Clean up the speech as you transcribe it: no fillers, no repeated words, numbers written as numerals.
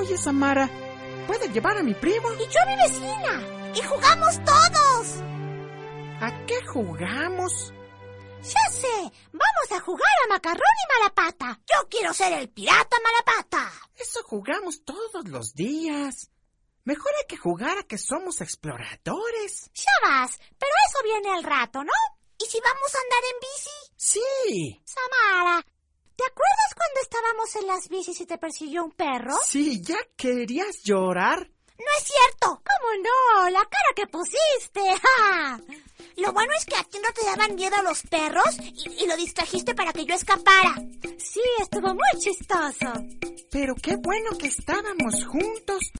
Oye, Samara, ¿puedes llevar a mi primo? Y yo a mi vecina. Y jugamos todos. ¿A qué jugamos? Ya sé, vamos a jugar a macarrón y malapata. Yo quiero ser el pirata malapata. Eso jugamos todos los días. Mejor hay que jugar a que somos exploradores. Ya vas, pero eso viene al rato, ¿no? ¿Y si vamos a andar en bici? Sí. Samara, ¿te acuerdas cuando estábamos en las bicis y te persiguió un perro? Sí, ¿ya querías llorar? No es cierto. ¿Cómo no? La cara que pusiste. ¡Ja! Lo bueno es que a ti no te daban miedo los perros y lo distrajiste para que yo escapara. Sí, estuvo muy chistoso. Pero qué bueno que estábamos juntos.